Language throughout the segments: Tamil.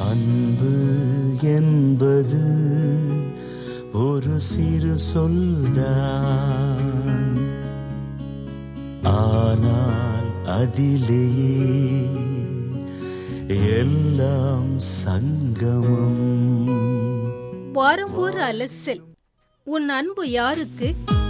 அன்பு என்பது ஒரு சிறு சொல்தான், ஆனால் அதிலேயே எல்லாம் சங்கமம். வாரம் ஒரு அலசல். உன் அன்பு யாருக்கு?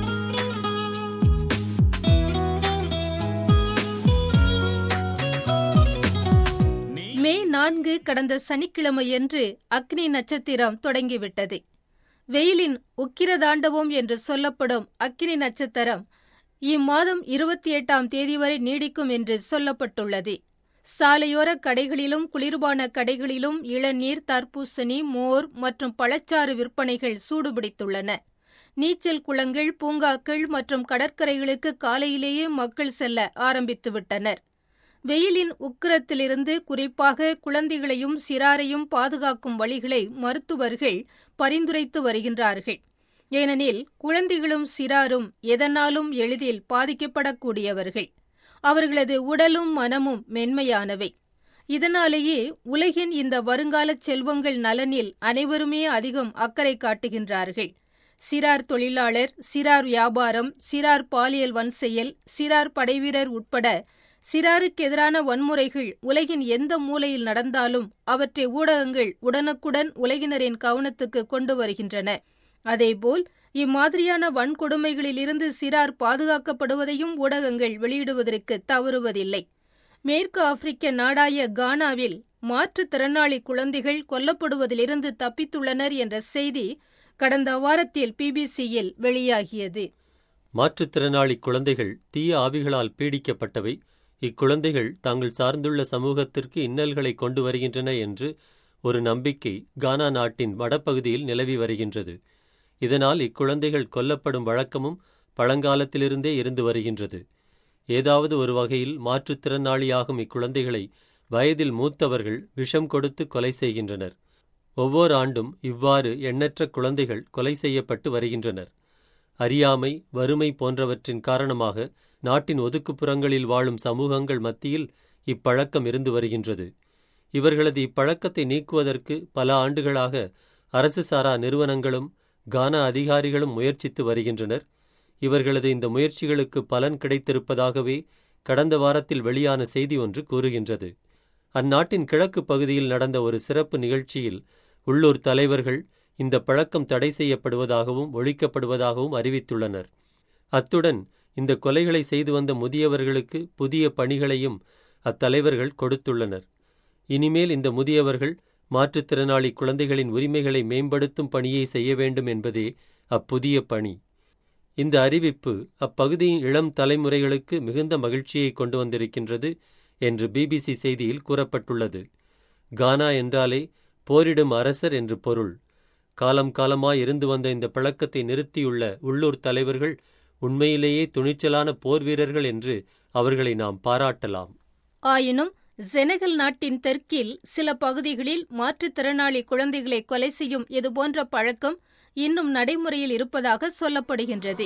மே 4 கடந்த சனிக்கிழமையன்று அக்னி நட்சத்திரம் தொடங்கிவிட்டது. வெயிலின் உக்கிரதாண்டவம் என்று சொல்லப்படும் அக்னி நட்சத்திரம் இம்மாதம் 28ஆம் தேதி வரை நீடிக்கும் என்று சொல்லப்பட்டுள்ளது. சாலையோர கடைகளிலும் குளிர்பான கடைகளிலும் இளநீர், தர்பூசணி, மோர் மற்றும் பழச்சாறு விற்பனைகள் சூடுபிடித்துள்ளன. நீச்சல் குளங்கள், பூங்காக்கள் மற்றும் கடற்கரைகளுக்கு காலையிலேயே மக்கள் செல்ல ஆரம்பித்துவிட்டனர். வெயிலின் உக்கிரத்திலிருந்து குறிப்பாக குழந்தைகளையும் சிறாரையும் பாதுகாக்கும் வழிகளை மருத்துவர்கள் பரிந்துரைத்து வருகின்றார்கள். ஏனெனில் குழந்தைகளும் சிறாரும் எதனாலும் எளிதில் பாதிக்கப்படக்கூடியவர்கள். அவர்களது உடலும் மனமும் மென்மையானவை. இதனாலேயே உலகின் இந்த வருங்கால செல்வங்கள் நலனில் அனைவருமே அதிகம் அக்கறை காட்டுகின்றார்கள். சிறார் தொழிலாளர், சிறார் வியாபாரம், சிறார் பாலியல் வன்செயல், சிறார் படைவீரர் உட்பட சிறாருக்கு எதிரான வன்முறைகள் உலகின் எந்த மூலையில் நடந்தாலும் அவற்றை ஊடகங்கள் உடனுக்குடன் உலகினரின் கவனத்துக்கு கொண்டு வருகின்றன. அதேபோல் இம்மாதிரியான வன்கொடுமைகளிலிருந்து சிறார் பாதுகாக்கப்படுவதையும் ஊடகங்கள் வெளியிடுவதற்கு தவறுவதில்லை. மேற்கு ஆப்பிரிக்க நாடாய கானாவில் மாற்றுத்திறனாளி குழந்தைகள் கொல்லப்படுவதிலிருந்து தப்பித்துள்ளனர் என்ற செய்தி கடந்த வாரத்தில் பிபிசியில் வெளியாகியது. மாற்றுத்திறனாளி குழந்தைகள் தீய ஆவிகளால் பீடிக்கப்பட்டவை. இக்குழந்தைகள் தாங்கள் சார்ந்துள்ள சமூகத்திற்கு இன்னல்களை கொண்டு வருகின்றன என்று ஒரு நம்பிக்கை கானா நாட்டின் வடபகுதியில் நிலவி வருகின்றது. இதனால் இக்குழந்தைகள் கொல்லப்படும் வழக்கமும் பழங்காலத்திலிருந்தே இருந்து வருகின்றது. ஏதாவது ஒரு வகையில் மாற்றுத்திறனாளியாகும் இக்குழந்தைகளை வயதில் மூத்தவர்கள் விஷம் கொடுத்து கொலை செய்கின்றனர். ஒவ்வொரு ஆண்டும் இவ்வாறு எண்ணற்ற குழந்தைகள் கொலை செய்யப்பட்டு வருகின்றனர். அறியாமை, வறுமை போன்றவற்றின் காரணமாக நாட்டின் ஒதுக்குப்புறங்களில் வாழும் சமூகங்கள் மத்தியில் இப்பழக்கம் இருந்து வருகின்றது. இவர்களது இப்பழக்கத்தை நீக்குவதற்கு பல ஆண்டுகளாக அரசு சாரா நிறுவனங்களும் கானா அதிகாரிகளும் முயற்சித்து வருகின்றனர். இவர்களது இந்த முயற்சிகளுக்கு பலன் கிடைத்திருப்பதாகவே கடந்த வாரத்தில் வெளியான செய்தி ஒன்று கூறுகின்றது. அந்நாட்டின் கிழக்கு பகுதியில் நடந்த ஒரு சிறப்பு நிகழ்ச்சியில் உள்ளூர் தலைவர்கள் இந்த பழக்கம் தடை செய்யப்படுவதாகவும் ஒழிக்கப்படுவதாகவும் அறிவித்துள்ளனர். அத்துடன் இந்த கொலைகளை செய்து வந்த முதியவர்களுக்கு புதிய பணிகளையும் அத்தலைவர்கள் கொடுத்துள்ளனர். இனிமேல் இந்த முதியவர்கள் மாற்றுத்திறனாளி குழந்தைகளின் உரிமைகளை மேம்படுத்தும் பணியை செய்ய வேண்டும் என்பதே அப்புதிய பணி. இந்த அறிவிப்பு அப்பகுதியின் இளம் தலைமுறைகளுக்கு மிகுந்த மகிழ்ச்சியை கொண்டு வந்திருக்கின்றது என்று பிபிசி செய்தியில் கூறப்பட்டுள்ளது. கானா என்றாலே போரிடும் அரசர் என்று பொருள். காலம் காலமாய் இருந்து வந்த இந்த பழக்கத்தை நிறுத்தியுள்ள உள்ளூர் தலைவர்கள் உண்மையிலேயே துணிச்சலான போர் வீரர்கள் என்று அவர்களை நாம் பாராட்டலாம். ஆயினும் செனகல் நாட்டின் தெற்கில் சில பகுதிகளில் மாற்றுத்திறனாளி குழந்தைகளை கொலை செய்யும் இதுபோன்ற பழக்கம் இன்னும் நடைமுறையில் இருப்பதாக சொல்லப்படுகின்றது.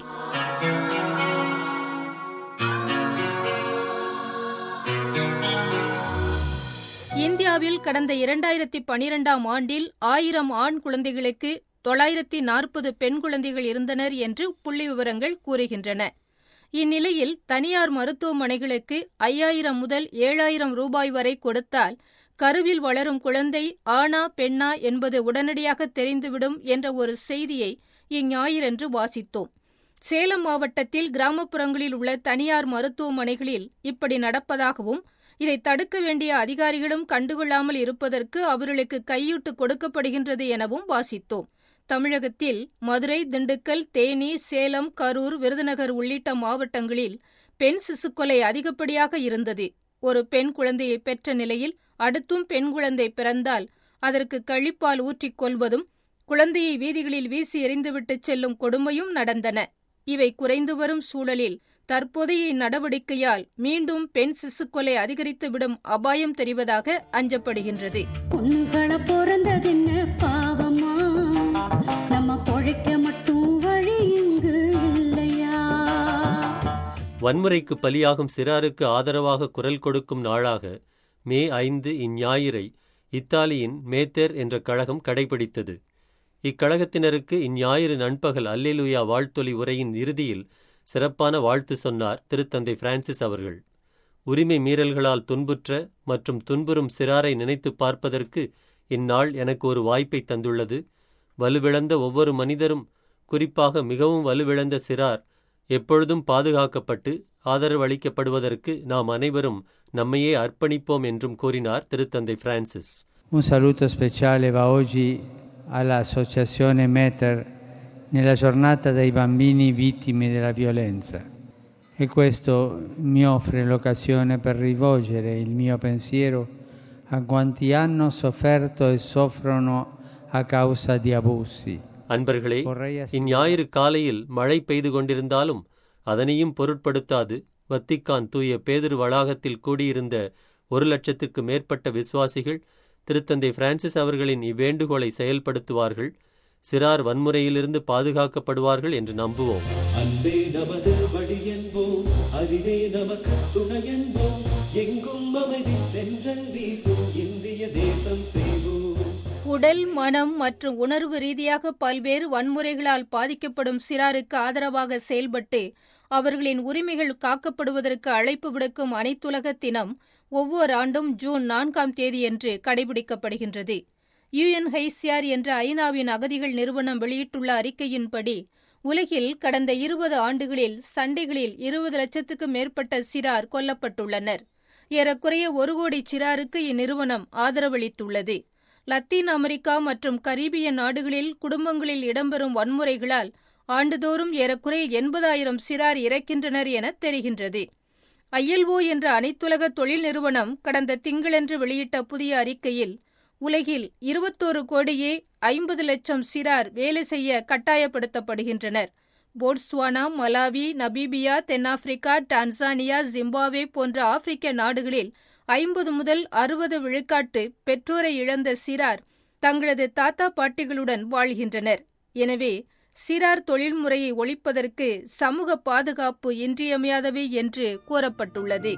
இந்தியாவில் கடந்த 2012ஆம் ஆண்டில் 1000 ஆண் குழந்தைகளுக்கு 940 பெண் குழந்தைகள் இருந்தனர் என்று புள்ளி விவரங்கள் கூறுகின்றன. இந்நிலையில் தனியார் மருத்துவமனைகளுக்கு 5000 முதல் 7000 ரூபாய் வரை கொடுத்தால் கருவில் வளரும் குழந்தை ஆணா பெண்ணா என்பது உடனடியாக தெரிந்துவிடும் என்ற ஒரு செய்தியை இஞ்ஞாயிறன்று வாசித்தோம். சேலம் மாவட்டத்தில் கிராமப்புறங்களில் உள்ள தனியார் மருத்துவமனைகளில் இப்படி நடப்பதாகவும் இதை தடுக்க வேண்டிய அதிகாரிகளும் கண்டுகொள்ளாமல் இருப்பதற்கு அவர்களுக்கு கையூட்டு கொடுக்கப்படுகின்றது எனவும் வாசித்தோம். தமிழகத்தில் மதுரை, திண்டுக்கல், தேனி, சேலம், கரூர், விருதுநகர் உள்ளிட்ட மாவட்டங்களில் பெண் சிசுக்கொலை அதிகப்படியாக இருந்தது. ஒரு பெண் குழந்தையை பெற்ற நிலையில் அடுத்தும் பெண் குழந்தை பிறந்தால் அதற்கு கள்ளிப்பால் ஊற்றிக் கொல்வதும் குழந்தையை வீதிகளில் வீசி எறிந்துவிட்டு செல்லும் கொடுமையும் நடந்தன. இவை குறைந்து வரும் சூழலில் தற்போதைய நடவடிக்கையால் மீண்டும் பெண் சிசுக்கொலை அதிகரித்துவிடும் அபாயம் தெரிவதாக அஞ்சப்படுகின்றது. வன்முறைக்கு பலியாகும் சிறாருக்கு ஆதரவாக குரல் கொடுக்கும் நாளாக மே 5 இஞ்ஞாயிறை இத்தாலியின் மேத்தேர் என்ற கழகம் கடைபிடித்தது. இக்கழகத்தினருக்கு இஞ்ஞாயிறு நண்பகல் அல்லேலூயா வாழ்த்தொலி உரையின் இறுதியில் சிறப்பான வாழ்த்து சொன்னார் திருத்தந்தை பிரான்சிஸ் அவர்கள். உரிமை மீறல்களால் துன்புற்ற மற்றும் துன்புறும் சிறாரை நினைத்து பார்ப்பதற்கு இந்நாள் எனக்கு ஒரு வாய்ப்பை தந்துள்ளது. வலுவிழந்த ஒவ்வொரு மனிதரும், குறிப்பாக மிகவும் வலுவிழந்த சிறார், எப்பொழுதும் பாதுகாக்கப்பட்டு ஆதரவளிக்கப்படுவதற்கு நாம் அனைவரும் நம்மையே அர்ப்பணிப்போம் என்றும் கூறினார் திருத்தந்தை Francis. Un saluto speciale va oggi all'Associazione Meter nella giornata dei bambini vittime della violenza. E questo mi offre l'occasione per rivolgere il mio pensiero a quanti hanno sofferto e soffrono a causa di abusi. அன்பர்களே, இஞ்ஞாயிறு காலையில் மழை பெய்து கொண்டிருந்தாலும் அதனையும் பொருட்படுத்தாது வத்திக்கான் தூய பேதுரு வளாகத்தில் கூடியிருந்த 1,00,000க்கு மேற்பட்ட விசுவாசிகள் திருத்தந்தை பிரான்சிஸ் அவர்களின் இவ்வேண்டுகோளை செயல்படுத்துவார்கள். சிறார் வன்முறையிலிருந்து பாதுகாக்கப்படுவார்கள் என்று நம்புவோம். அன்பே நமது வழி என்போம், அறிவே நமக்கு துணை என்போம், எங்கும் அமைதி தென்றல் வீசும் இந்திய தேசம் செய்வோம். உடல், மனம் மற்றும் உணர்வு ரீதியாக பல்வேறு வன்முறைகளால் பாதிக்கப்படும் சிறாருக்கு ஆதரவாக செயல்பட்டு அவர்களின் உரிமைகள் காக்கப்படுவதற்கு அழைப்பு விடுக்கும் அனைத்துலக தினம் ஒவ்வொரு ஆண்டும் ஜூன் 4ஆம் தேதியன்று கடைபிடிக்கப்படுகின்றது. UNHCR என்ற ஐநாவின் அகதிகள் நிறுவனம் வெளியிட்டுள்ள அறிக்கையின்படி உலகில் கடந்த 20 ஆண்டுகளில் சண்டைகளில் 20 லட்சத்துக்கு மேற்பட்ட சிறார் கொல்லப்பட்டுள்ளனர். ஏறக்குறைய 1 கோடி சிறாருக்கு இந்நிறுவனம் ஆதரவளித்துள்ளது. லத்தீன் அமெரிக்கா மற்றும் கரீபியன் நாடுகளில் குடும்பங்களில் இடம்பெறும் வன்முறைகளால் ஆண்டுதோறும் ஏறக்குறைய 80,000 சிறார் இறக்கின்றனர் என தெரிகின்றது. ILO என்ற அனைத்துலக தொழில் நிறுவனம் கடந்த திங்களன்று வெளியிட்ட புதிய அறிக்கையில் உலகில் 21 கோடியே 50 லட்சம் சிறார் வேலை செய்ய கட்டாயப்படுத்தப்படுகின்றனர். போட்ஸ்வானா, மலாவி, நமீபியா, தென்னாப்பிரிக்கா, டான்சானியா, ஜிம்பாப்வே போன்ற ஆப்பிரிக்க நாடுகளில் 50 முதல் 60 விழுக்காட்டு பெற்றோரை இழந்த சிறார் தங்களது தாத்தா பாட்டிகளுடன் வாழ்கின்றனர். எனவே சிறார் தொழில்முறையை ஒழிப்பதற்கு சமூக பாதுகாப்பு இன்றியமையாதவை என்று கூறப்பட்டுள்ளது.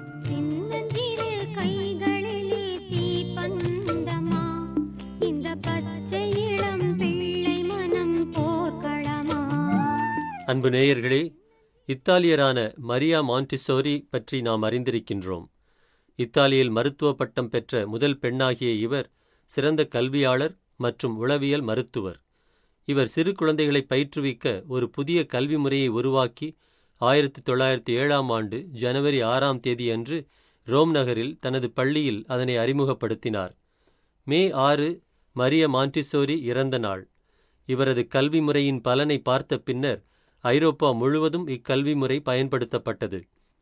அன்பு நேயர்களே, இத்தாலியரான மரியா மாண்டிசோரி பற்றி நாம் அறிந்திருக்கின்றோம். இத்தாலியில் மருத்துவ பட்டம் பெற்ற முதல் பெண்ணாகிய இவர் சிறந்த கல்வியாளர் மற்றும் உளவியல் மருத்துவர். இவர் சிறு குழந்தைகளை பயிற்றுவிக்க ஒரு புதிய கல்வி முறையை உருவாக்கி 1907ஆம் ஆண்டு ஜனவரி 6ஆம் தேதியன்று ரோம் நகரில் தனது பள்ளியில் அதனை அறிமுகப்படுத்தினார். மே 6 மரியா மாண்டிசோரி இறந்த நாள். இவரது கல்வி முறையின் பலனை பார்த்த பின்னர் ஐரோப்பா முழுவதும் இக்கல்வி முறை பயன்படுத்தப்பட்டது.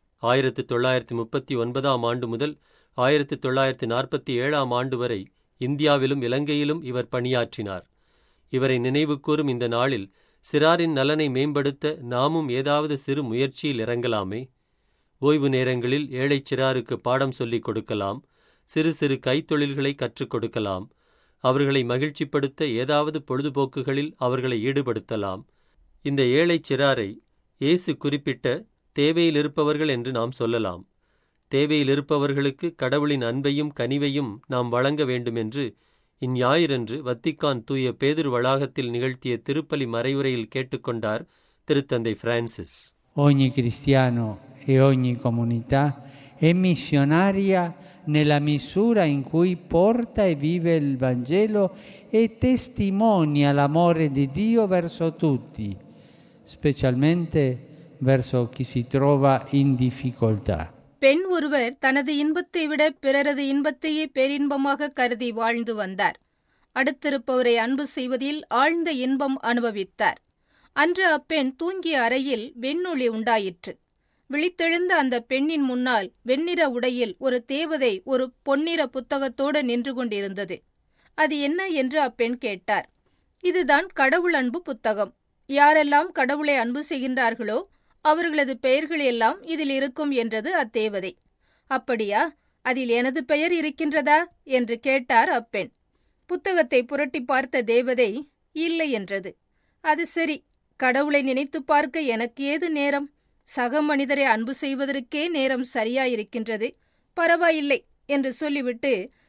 1939ஆம் ஆண்டு முதல் 1947ஆம் ஆண்டு வரை இந்தியாவிலும் இலங்கையிலும் இவர் பணியாற்றினார். இவரை நினைவுகூரும் இந்த நாளில் சிறாரின் நலனை மேம்படுத்த நாமும் ஏதாவது சிறு முயற்சியில் இறங்கலாமே. ஓய்வு நேரங்களில் ஏழை சிறாருக்கு பாடம் சொல்லிக் கொடுக்கலாம், சிறு சிறு கைத்தொழில்களை கற்றுக் கொடுக்கலாம், அவர்களை மகிழ்ச்சிப்படுத்த ஏதாவது பொழுதுபோக்குகளில் அவர்களை ஈடுபடுத்தலாம். இந்த ஏழை சிறாரை இயேசு குறிப்பிட்ட தேவையிலிருப்பவர்கள் என்று நாம் சொல்லலாம். தேவையிலிருப்பவர்களுக்கு கடவுளின் அன்பையும் கனிவையும் நாம் வழங்க வேண்டுமென்று இஞ்ஞாயிறன்று வத்திக்கான் தூய பேதுரு வளாகத்தில் நிகழ்த்திய திருப்பலி மறைவுரையில் கேட்டுக்கொண்டார் திருத்தந்தை Francis. Ogni cristiano e ogni comunità è missionaria nella misura in cui porta e vive il Vangelo e testimonia l'amore di Dio verso tutti, specialmente verso chi si trova in difficoltà. பெண் ஒருவர் தனது இன்பத்தை விட பிறரது இன்பத்தையே பேரின்பமாக கருதி வாழ்ந்து வந்தார். அடுத்திருப்பவரை அன்பு செய்வதில் ஆழ்ந்த இன்பம் அனுபவித்தார். அன்று அப்பெண் தூங்கிய அறையில் வெண்ணொளி உண்டாயிற்று. விழித்தெழுந்த அந்த பெண்ணின் முன்னால் வெண்ணிற உடையில் ஒரு தேவதை ஒரு பொன்னிற புத்தகத்தோடு நின்று கொண்டிருந்தது. அது என்ன என்று அப்பெண் கேட்டார். இதுதான் கடவுள் அன்பு புத்தகம். யாரெல்லாம் கடவுளை அன்பு செய்கின்றார்களோ அவர்களது பெயர்கள் எல்லாம் இதில் இருக்கும் என்றது அத்தேவதை. அப்படியா, அதில் எனது பெயர் இருக்கின்றதா என்று கேட்டார் அப்பெண். புத்தகத்தை புரட்டி பார்த்த தேவதை இல்லை என்றது. அது சரி, கடவுளை நினைத்து பார்க்க எனக்கு ஏது நேரம்? சக மனிதரை அன்பு செய்வதற்கே நேரம் சரியாயிருக்கின்றது. பரவாயில்லை என்று சொல்லிவிட்டு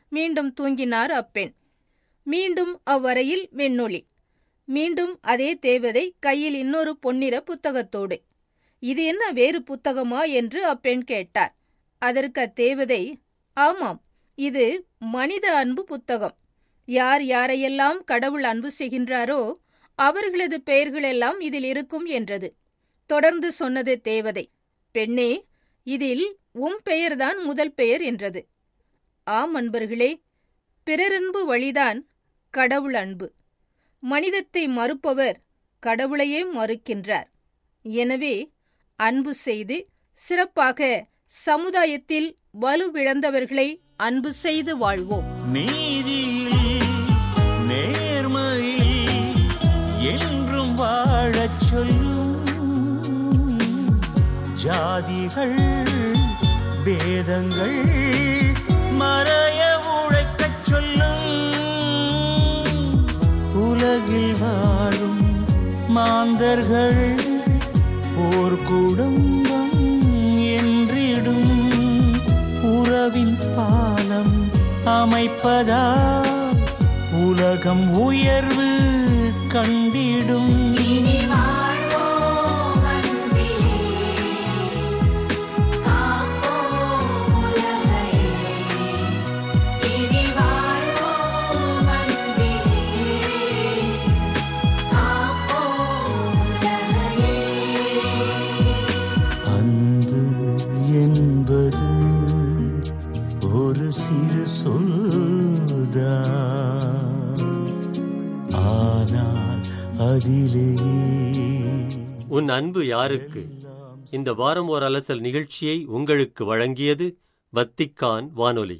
மீண்டும் தூங்கினார் அப்பெண். மீண்டும் அவ்வறையில் வெண்ணொளி. மீண்டும் அதே தேவதை கையில் இன்னொரு பொன்னிற புத்தகத்தோடு. இது என்ன வேறு புத்தகமா என்று அப்பெண் கேட்டார். அதற்கு அத்தேவதை, ஆமாம், இது மனித அன்பு புத்தகம். யார் யாரையெல்லாம் கடவுள் அன்பு செய்கின்றாரோ அவர்களது பெயர்களெல்லாம் இதில் இருக்கும் என்றது. தொடர்ந்து சொன்னது தேவதை, பெண்ணே, இதில் பெயர்தான் முதல் பெயர் என்றது. ஆம் அன்பர்களே, பிறரன்பு வழிதான் கடவுள் அன்பு. மனிதத்தை மறுப்பவர் கடவுளையே மறுக்கின்றார். எனவே அன்பு செய்து சிறப்பாக சமுதாயத்தில் வலுவிழந்தவர்களை அன்பு செய்து வாழ்வோம். நீதியில் நேர்மையில் என்றும் வாழச் சொல்லும், ஜாதிகள் பேதங்கள் மறைய உழைக்கச் சொல்லும், உலகில் வாழும் மாந்தர்கள் ஓர் குடும்பம் என்றிடும், உறவின் பாலம் அமைப்பதா உலகம் உயர்வு கண்டிடும். அன்பு என்பது ஒரு சிறு சொல்தான், ஆனால் அதிலேயே உன் அன்பு யாருக்கு? இந்த வாரம் ஓர் அலசல் நிகழ்ச்சியை உங்களுக்கு வழங்கியது வத்திக்கான் வானொலி.